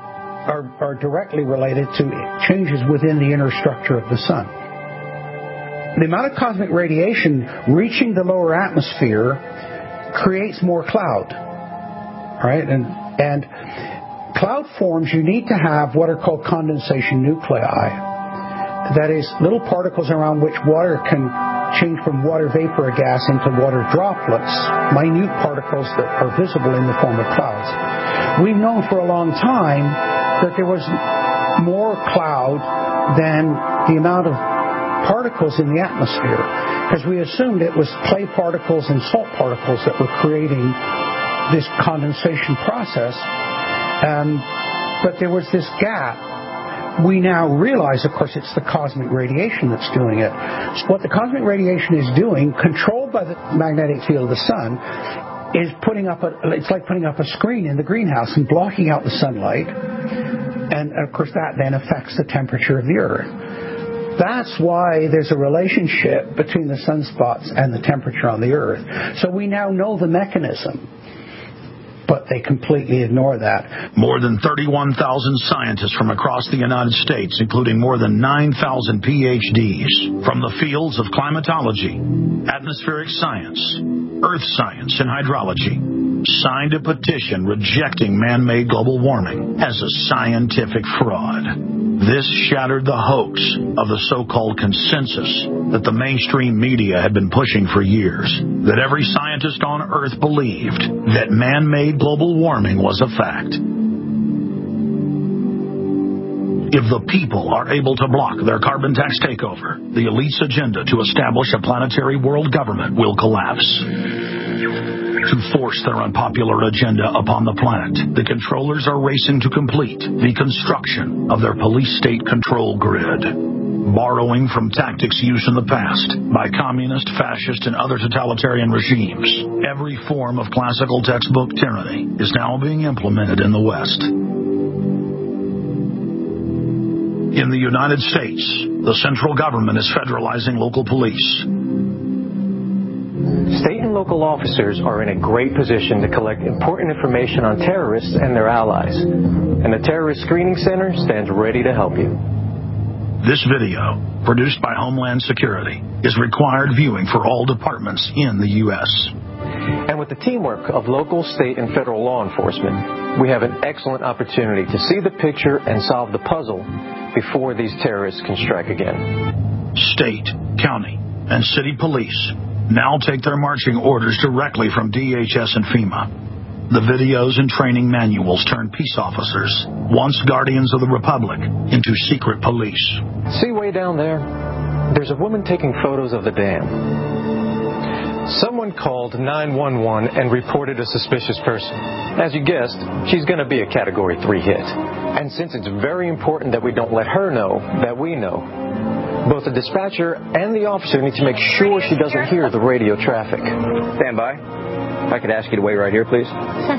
are, are directly related to changes within the inner structure of the sun. The amount of cosmic radiation reaching the lower atmosphere creates more cloud, right? And and cloud forms, you need to have what are called condensation nuclei. That is, little particles around which water can change from water vapor or gas into water droplets, minute particles that are visible in the form of clouds. We've known for a long time that there was more cloud than the amount of particles in the atmosphere, because we assumed it was clay particles and salt particles that were creating this condensation process. Um, but there was this gap. We now realize, of course, it's the cosmic radiation that's doing it. So what the cosmic radiation is doing, controlled by the magnetic field of the sun, is putting up a, it's like putting up a screen in the greenhouse and blocking out the sunlight. And, of course, that then affects the temperature of the Earth. That's why there's a relationship between the sunspots and the temperature on the Earth. So we now know the mechanism. But they completely ignore that. More than thirty-one thousand scientists from across the United States, including more than nine thousand P H Ds from the fields of climatology, atmospheric science, earth science, and hydrology, signed a petition rejecting man-made global warming as a scientific fraud. This shattered the hoax of the so-called consensus that the mainstream media had been pushing for years, that every scientist on Earth believed that man-made global warming was a fact. If the people are able to block their carbon tax takeover, the elite's agenda to establish a planetary world government will collapse. To force their unpopular agenda upon the planet, the controllers are racing to complete the construction of their police state control grid. Borrowing from tactics used in the past by communist, fascist, and other totalitarian regimes, every form of classical textbook tyranny is now being implemented in the West. In the United States, the central government is federalizing local police. State and local officers are in a great position to collect important information on terrorists and their allies. And the Terrorist Screening Center stands ready to help you. This video, produced by Homeland Security, is required viewing for all departments in the U S And with the teamwork of local, state, and federal law enforcement, we have an excellent opportunity to see the picture and solve the puzzle before these terrorists can strike again. State, county, and city police now take their marching orders directly from D H S and FEMA. The videos and training manuals turn peace officers, once guardians of the Republic, into secret police. See way down there? There's a woman taking photos of the dam. Someone called nine one one and reported a suspicious person. As you guessed, she's going to be a Category three hit. And since it's very important that we don't let her know that we know, both the dispatcher and the officer need to make sure she doesn't hear the radio traffic. Stand by. If I could ask you to wait right here, please.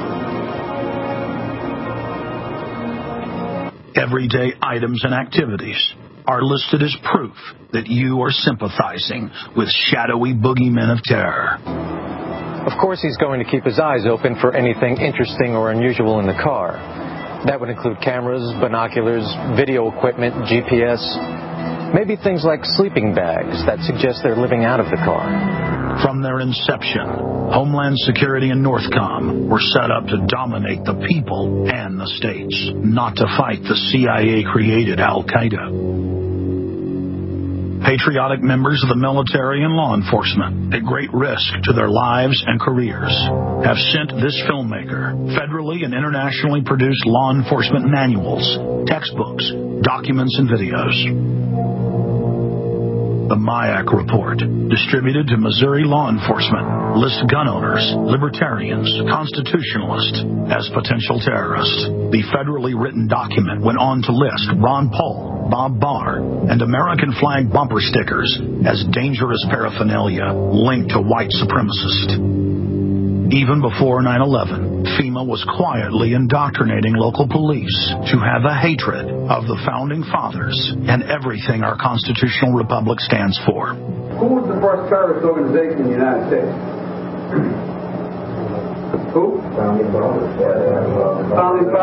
Everyday items and activities are listed as proof that you are sympathizing with shadowy boogeymen of terror. Of course, he's going to keep his eyes open for anything interesting or unusual in the car. That would include cameras, binoculars, video equipment, G P S, maybe things like sleeping bags that suggest they're living out of the car. From their inception, Homeland Security and Northcom were set up to dominate the people and the states, not to fight the C I A-created Al-Qaeda. Patriotic members of the military and law enforcement, at great risk to their lives and careers, have sent this filmmaker federally and internationally produced law enforcement manuals, textbooks, documents, and videos. The MIAC report, distributed to Missouri law enforcement, lists gun owners, libertarians, constitutionalists as potential terrorists. The federally written document went on to list Ron Paul, Bob Barr, and American flag bumper stickers as dangerous paraphernalia linked to white supremacists. Even before nine eleven, FEMA was quietly indoctrinating local police to have a hatred of the Founding Fathers and everything our constitutional republic stands for. Who was the first terrorist organization in the United States? Who? Founding Fathers. Founding Fathers.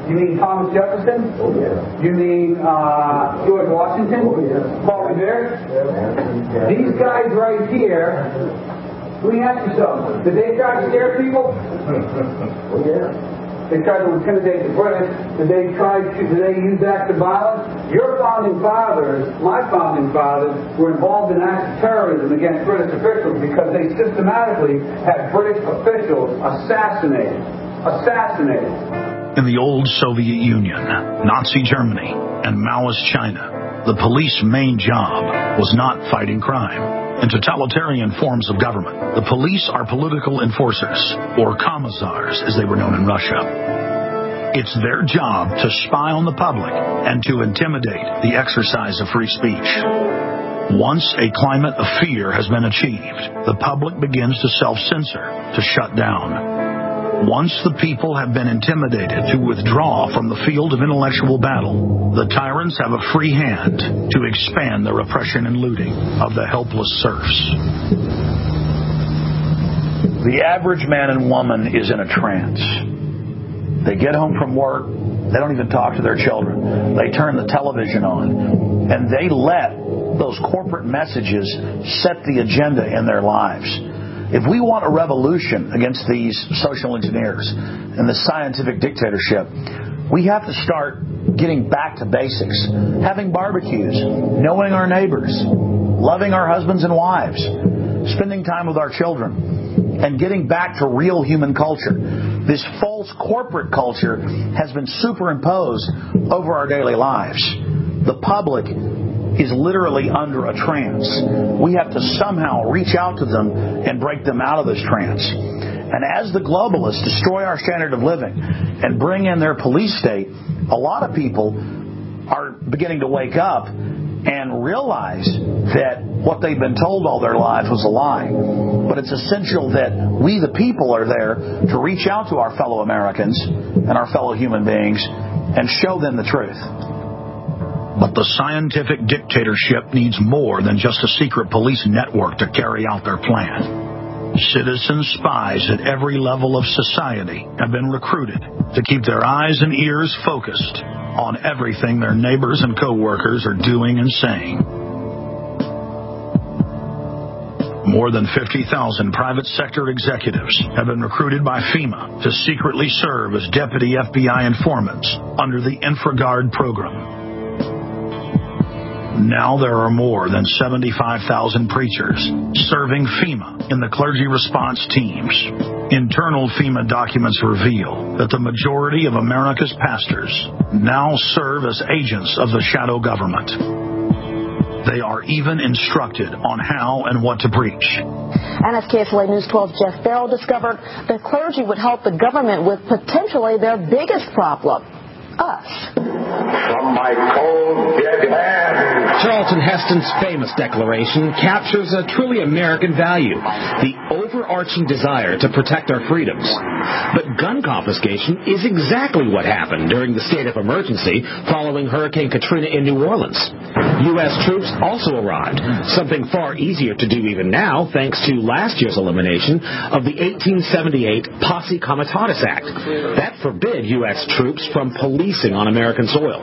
You mean Thomas Jefferson? Oh, yeah. You mean uh, George Washington? Oh, yeah. Paul Revere? Yeah. These guys right here, let me ask you something. Did they try to scare people? Oh, yeah. They tried to intimidate the British. Did they try to, did they use acts of violence? Your founding fathers, my founding fathers, were involved in acts of terrorism against British officials because they systematically had British officials assassinated. Assassinated. In the old Soviet Union, Nazi Germany, and Maoist China, the police's main job was not fighting crime. In totalitarian forms of government, the police are political enforcers, or commissars, as they were known in Russia. It's their job to spy on the public and to intimidate the exercise of free speech. Once a climate of fear has been achieved, the public begins to self-censor, to shut down. Once the people have been intimidated to withdraw from the field of intellectual battle, the tyrants have a free hand to expand their oppression and looting of the helpless serfs. The average man and woman is in a trance. They get home from work, they don't even talk to their children. They turn the television on, and they let those corporate messages set the agenda in their lives. If we want a revolution against these social engineers and the scientific dictatorship, we have to start getting back to basics. Having barbecues, knowing our neighbors, loving our husbands and wives, spending time with our children, and getting back to real human culture. This false corporate culture has been superimposed over our daily lives. The public is literally under a trance. We have to somehow reach out to them and break them out of this trance. And as the globalists destroy our standard of living and bring in their police state, a lot of people are beginning to wake up and realize that what they've been told all their lives was a lie. But it's essential that we, the people, are there to reach out to our fellow Americans and our fellow human beings and show them the truth. But the scientific dictatorship needs more than just a secret police network to carry out their plan. Citizen spies at every level of society have been recruited to keep their eyes and ears focused on everything their neighbors and co-workers are doing and saying. More than fifty thousand private sector executives have been recruited by FEMA to secretly serve as deputy F B I informants under the InfraGard program. Now there are more than seventy-five thousand preachers serving FEMA in the clergy response teams. Internal FEMA documents reveal that the majority of America's pastors now serve as agents of the shadow government. They are even instructed on how and what to preach. And as K S L A News twelve Jeff Farrell discovered, the clergy would help the government with potentially their biggest problem, us. From my cold, dead hand. Charlton Heston's famous declaration captures a truly American value, the overarching desire to protect our freedoms. But gun confiscation is exactly what happened during the state of emergency following Hurricane Katrina in New Orleans. U S troops also arrived, something far easier to do even now thanks to last year's elimination of the eighteen seventy-eight Posse Comitatus Act. That forbid U S troops from policing on American soil.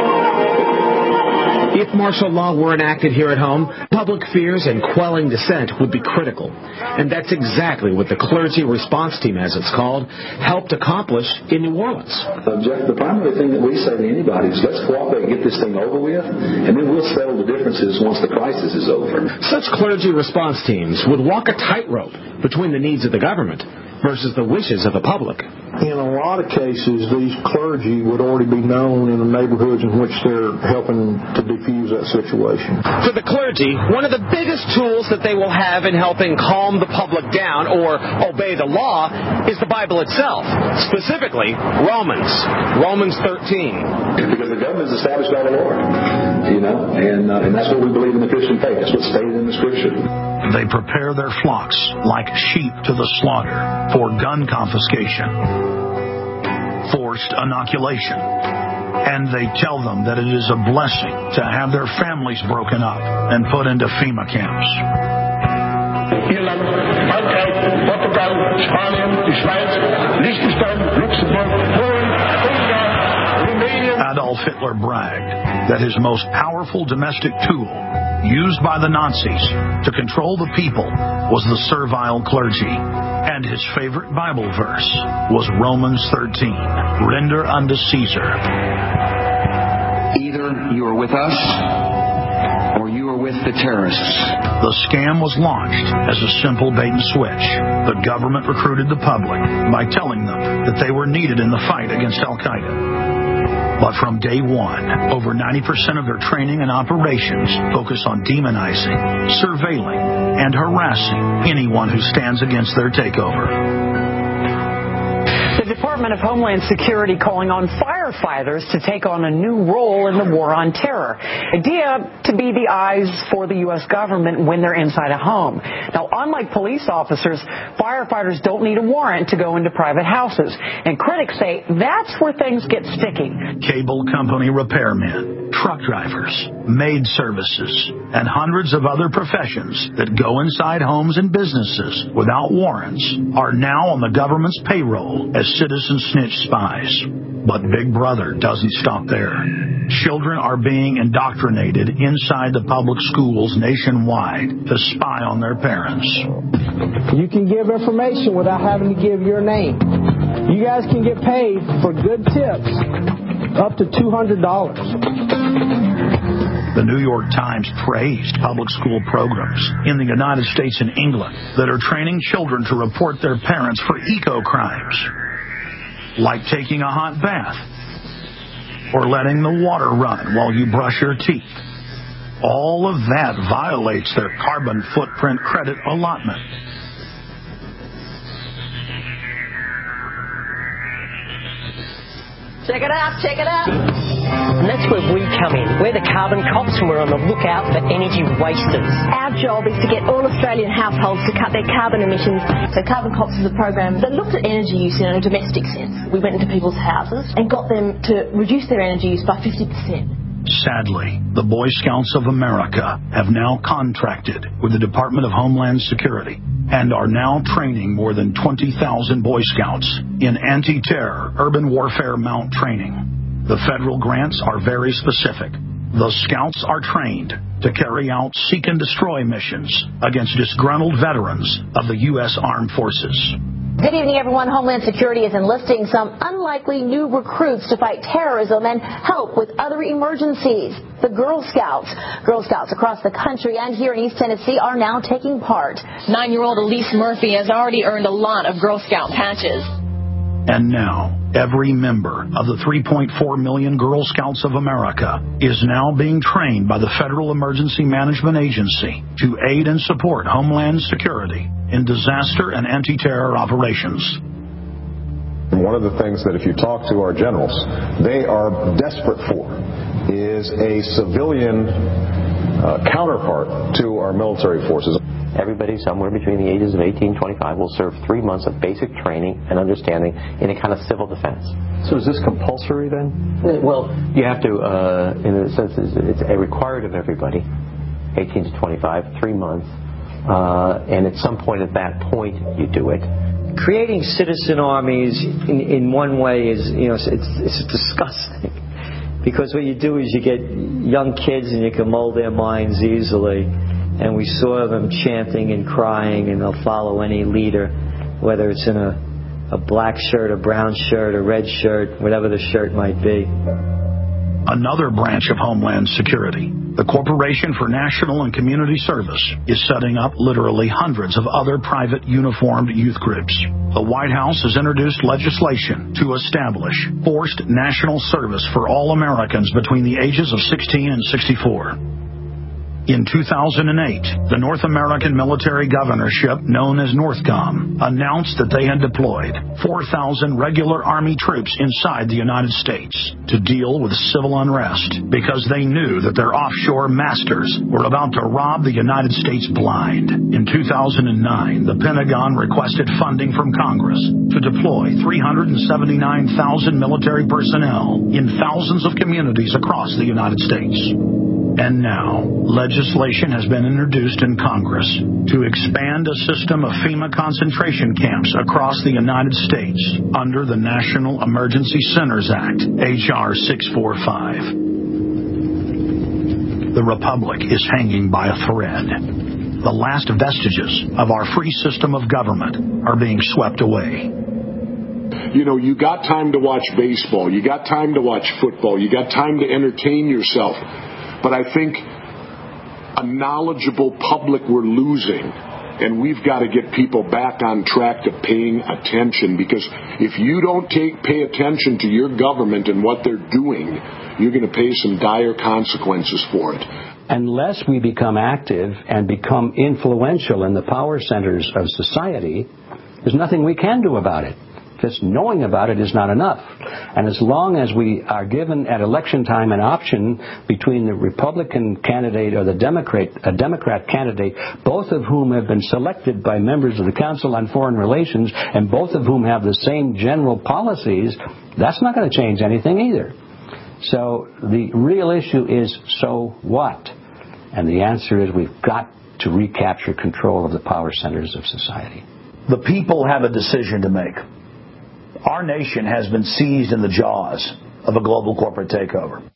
If martial law were enacted here at home, public fears and quelling dissent would be critical. And that's exactly what the Clergy Response Team, as it's called, helped accomplish in New Orleans. Uh, Jeff, the primary thing that we say to anybody is let's cooperate and get this thing over with, and then we'll settle the differences once the crisis is over. Such clergy response teams would walk a tightrope between the needs of the government versus the wishes of the public. In a lot of cases, these clergy would already be known in the neighborhoods in which they're helping to defuse that situation. For the clergy, one of the biggest tools that they will have in helping calm the public down or obey the law is the Bible itself, specifically Romans, Romans thirteen. Because the government is established by the Lord, you know, and, uh, and that's what we believe in the Christian faith. That's what's stated in the Scripture. They prepare their flocks like sheep to the slaughter for gun confiscation, forced inoculation, and they tell them that it is a blessing to have their families broken up and put into FEMA camps. Irland, Frankreich, Portugal, Spanien, die Schweiz, Liechtenstein, Luxemburg, Polen, Ungarn, Adolf Hitler bragged that his most powerful domestic tool used by the Nazis to control the people was the servile clergy. And his favorite Bible verse was Romans thirteen, render unto Caesar. Either you are with us or you are with the terrorists. The scam was launched as a simple bait and switch. The government recruited the public by telling them that they were needed in the fight against Al-Qaeda. But from day one, over ninety percent of their training and operations focus on demonizing, surveilling, and harassing anyone who stands against their takeover. The Department of Homeland Security calling on firefighters to take on a new role in the war on terror. Idea to be the eyes for the U S government when they're inside a home. Now, unlike police officers, firefighters don't need a warrant to go into private houses. And critics say that's where things get sticky. Cable company repairmen, truck drivers, maid services, and hundreds of other professions that go inside homes and businesses without warrants are now on the government's payroll as citizen snitch spies. But Big Brother doesn't stop there. Children are being indoctrinated inside the public schools nationwide to spy on their parents. You can give information without having to give your name. You guys can get paid for good tips up to two hundred dollars. The New York Times praised public school programs in the United States and England that are training children to report their parents for eco-crimes, like taking a hot bath or letting the water run while you brush your teeth. All of that violates their carbon footprint credit allotment. Check it out, check it out. And that's where we come in. We're the carbon cops and we're on the lookout for energy wasters. Our job is to get all Australian households to cut their carbon emissions. So Carbon Cops is a program that looked at energy use in a domestic sense. We went into people's houses and got them to reduce their energy use by fifty percent. Sadly, the Boy Scouts of America have now contracted with the Department of Homeland Security and are now training more than twenty thousand Boy Scouts in anti-terror urban warfare mount training. The federal grants are very specific. The Scouts are trained to carry out seek and destroy missions against disgruntled veterans of the U S Armed Forces. Good evening, everyone. Homeland Security is enlisting some unlikely new recruits to fight terrorism and help with other emergencies. The Girl Scouts. Girl Scouts across the country and here in East Tennessee are now taking part. Nine-year-old Elise Murphy has already earned a lot of Girl Scout patches. And now, every member of the three point four million Girl Scouts of America is now being trained by the Federal Emergency Management Agency to aid and support Homeland Security in disaster and anti-terror operations. One of the things that if you talk to our generals, they are desperate for is a civilian uh, counterpart to our military forces. Everybody somewhere between the ages of eighteen and twenty-five will serve three months of basic training and understanding in a kind of civil defense. So is this compulsory then? Well, you have to, uh, in a sense, it's a required of everybody, eighteen to twenty-five, three months. Uh, and at some point at that point, you do it. Creating citizen armies in, in one way is, you know, it's, it's disgusting. Because what you do is you get young kids and you can mold their minds easily. And we saw them chanting and crying, and they'll follow any leader, whether it's in a, a black shirt, a brown shirt, a red shirt, whatever the shirt might be. Another branch of Homeland Security, the Corporation for National and Community Service, is setting up literally hundreds of other private uniformed youth groups. The White House has introduced legislation to establish forced national service for all Americans between the ages of sixteen and sixty-four. In two thousand eight, the North American Military Governorship, known as NORTHCOM, announced that they had deployed four thousand regular Army troops inside the United States to deal with civil unrest because they knew that their offshore masters were about to rob the United States blind. In two thousand nine, the Pentagon requested funding from Congress to deploy three hundred seventy-nine thousand military personnel in thousands of communities across the United States. And now, legislation has been introduced in Congress to expand a system of FEMA concentration camps across the United States under the National Emergency Centers Act, H R six forty-five. The Republic is hanging by a thread. The last vestiges of our free system of government are being swept away. You know, you got time to watch baseball. You got time to watch football. You got time to entertain yourself. But I think a knowledgeable public we're losing, and we've got to get people back on track to paying attention, because if you don't take pay attention to your government and what they're doing, you're going to pay some dire consequences for it. Unless we become active and become influential in the power centers of society, there's nothing we can do about it. Just knowing about it is not enough. And as long as we are given at election time an option between the Republican candidate or the Democrat, a Democrat candidate, both of whom have been selected by members of the Council on Foreign Relations and both of whom have the same general policies, that's not going to change anything either. So the real issue is, so what? And the answer is we've got to recapture control of the power centers of society. The people have a decision to make. Our nation has been seized in the jaws of a global corporate takeover.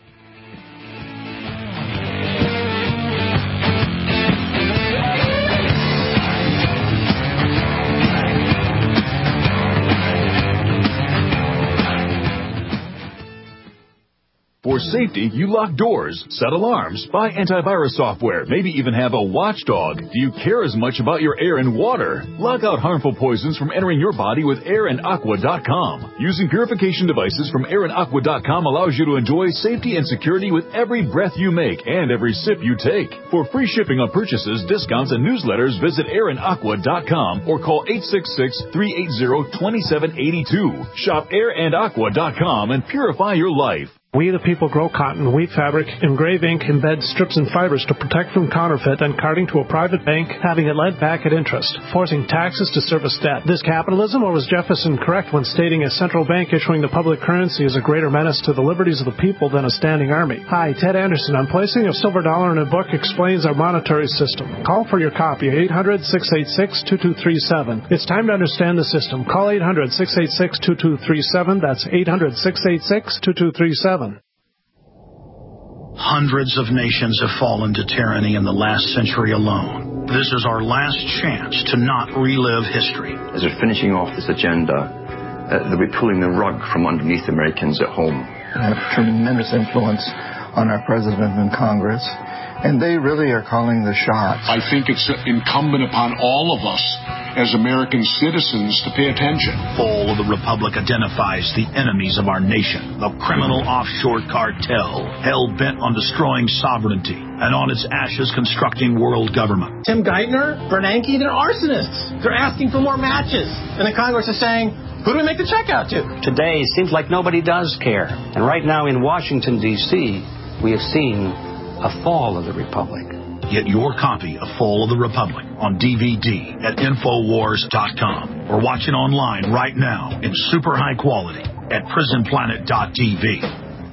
For safety, you lock doors, set alarms, buy antivirus software, maybe even have a watchdog. Do you care as much about your air and water? Lock out harmful poisons from entering your body with air and aqua dot com. Using purification devices from air and aqua dot com allows you to enjoy safety and security with every breath you make and every sip you take. For free shipping on purchases, discounts, and newsletters, visit air and aqua dot com or call eight six six, three eight zero, two seven eight two. Shop air and aqua dot com and purify your life. We the people grow cotton, weave fabric, engrave ink, embed strips and fibers to protect from counterfeit and carting to a private bank, having it lent back at interest, forcing taxes to service debt. This capitalism, or was Jefferson correct when stating a central bank issuing the public currency is a greater menace to the liberties of the people than a standing army? Hi, Ted Anderson. I'm placing a silver dollar in a book explains our monetary system. Call for your copy, eight hundred, six eight six, two two three seven. It's time to understand the system. Call eight hundred, six eight six, two two three seven. That's eight hundred, six eight six, two two three seven. Hundreds of nations have fallen to tyranny in the last century alone. This is our last chance to not relive history. As we're finishing off this agenda, uh, they'll be pulling the rug from underneath Americans at home. They have tremendous influence on our president and Congress, and they really are calling the shots. I think it's incumbent upon all of us as American citizens to pay attention. Fall of the Republic identifies the enemies of our nation, the criminal offshore cartel, hell-bent on destroying sovereignty, and on its ashes constructing world government. Tim Geithner, Bernanke, they're arsonists. They're asking for more matches. And the Congress is saying, who do we make the check out to? Today, it seems like nobody does care. And right now in Washington, D C, we have seen a fall of the Republic. Get your copy of Fall of the Republic on D V D at Infowars dot com or watch it online right now in super high quality at Prison Planet dot T V.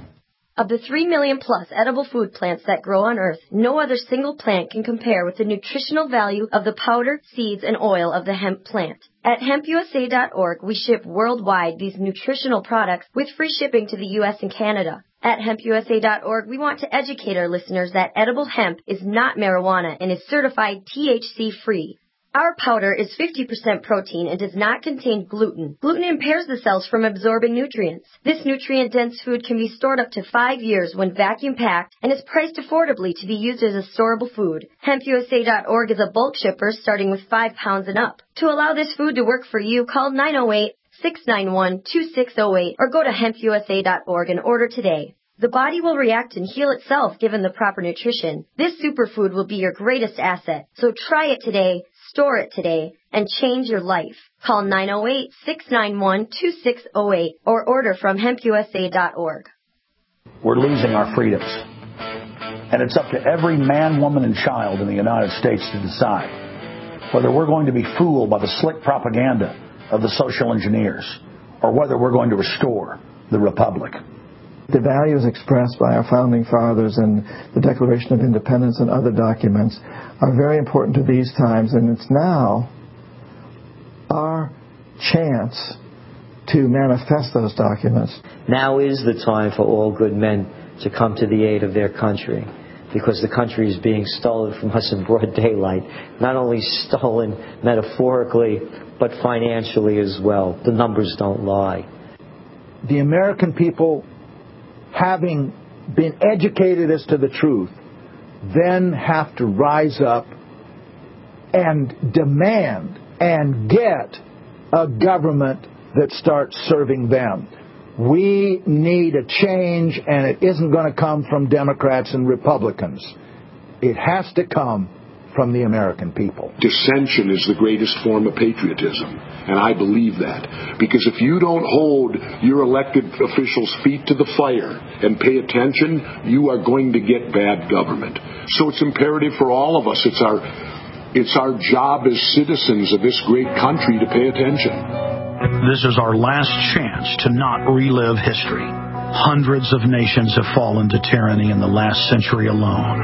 Of the three million plus edible food plants that grow on Earth, no other single plant can compare with the nutritional value of the powder, seeds, and oil of the hemp plant. At hemp U S A dot org, we ship worldwide these nutritional products with free shipping to the U S and Canada. At hemp U S A dot org, we want to educate our listeners that edible hemp is not marijuana and is certified T H C-free. Our powder is fifty percent protein and does not contain gluten. Gluten impairs the cells from absorbing nutrients. This nutrient-dense food can be stored up to five years when vacuum-packed and is priced affordably to be used as a storable food. hemp U S A dot org is a bulk shipper starting with five pounds and up. To allow this food to work for you, call nine oh eight, six nine one, two six oh eight or go to hemp U S A dot org and order today. The body will react and heal itself given the proper nutrition. This superfood will be your greatest asset. So try it today, store it today, and change your life. Call nine oh eight, six nine one, two six oh eight or order from hemp U S A dot org. We're losing our freedoms. And it's up to every man, woman, and child in the United States to decide whether we're going to be fooled by the slick propaganda of the social engineers or whether we're going to restore the Republic. The values expressed by our founding fathers and the Declaration of Independence and other documents are very important to these times, and it's now our chance to manifest those documents. Now is the time for all good men to come to the aid of their country, because the country is being stolen from us in broad daylight. Not only stolen metaphorically, but financially as well. The numbers don't lie. The American people, having been educated as to the truth, then have to rise up and demand and get a government that starts serving them. We need a change, and it isn't going to come from Democrats and Republicans. It has to come from the American people. Dissension is the greatest form of patriotism, and I believe that. Because if you don't hold your elected officials' feet to the fire and pay attention, you are going to get bad government. So it's imperative for all of us. It's our, it's our job as citizens of this great country to pay attention. This is our last chance to not relive history. Hundreds of nations have fallen to tyranny in the last century alone.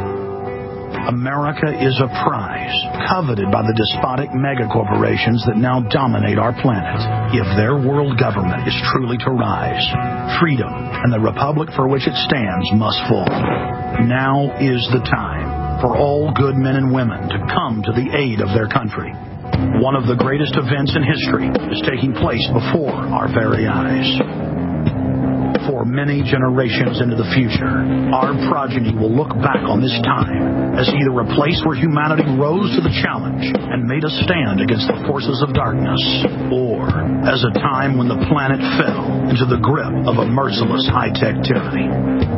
America is a prize coveted by the despotic megacorporations that now dominate our planet. If their world government is truly to rise, freedom and the republic for which it stands must fall. Now is the time for all good men and women to come to the aid of their country. One of the greatest events in history is taking place before our very eyes. For many generations into the future, our progeny will look back on this time as either a place where humanity rose to the challenge and made a stand against the forces of darkness, or as a time when the planet fell into the grip of a merciless high-tech tyranny.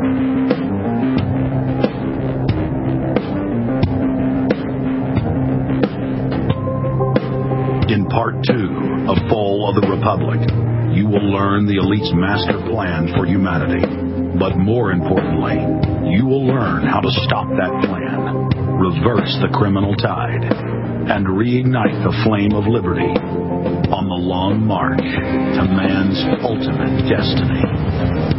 In part two of Fall of the Republic, you will learn the elite's master plan for humanity. But more importantly, you will learn how to stop that plan, reverse the criminal tide, and reignite the flame of liberty on the long march to man's ultimate destiny.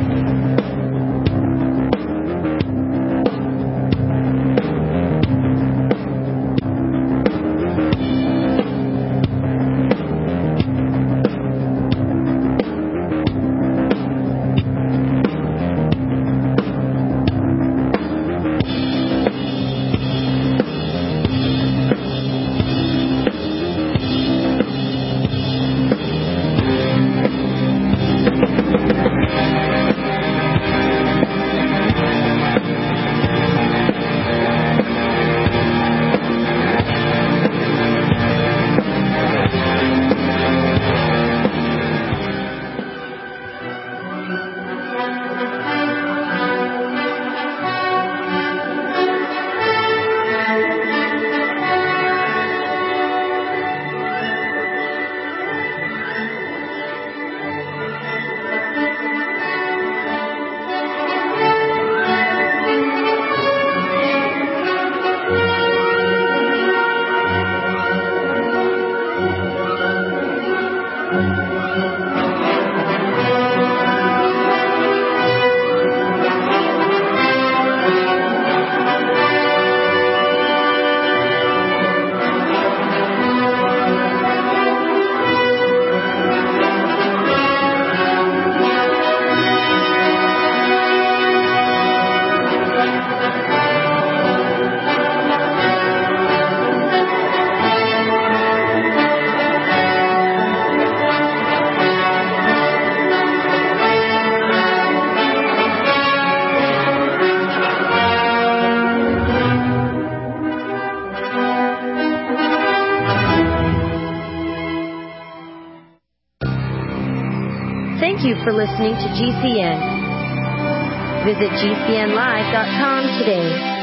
Thank you for listening to G C N. Visit G C N live dot com today.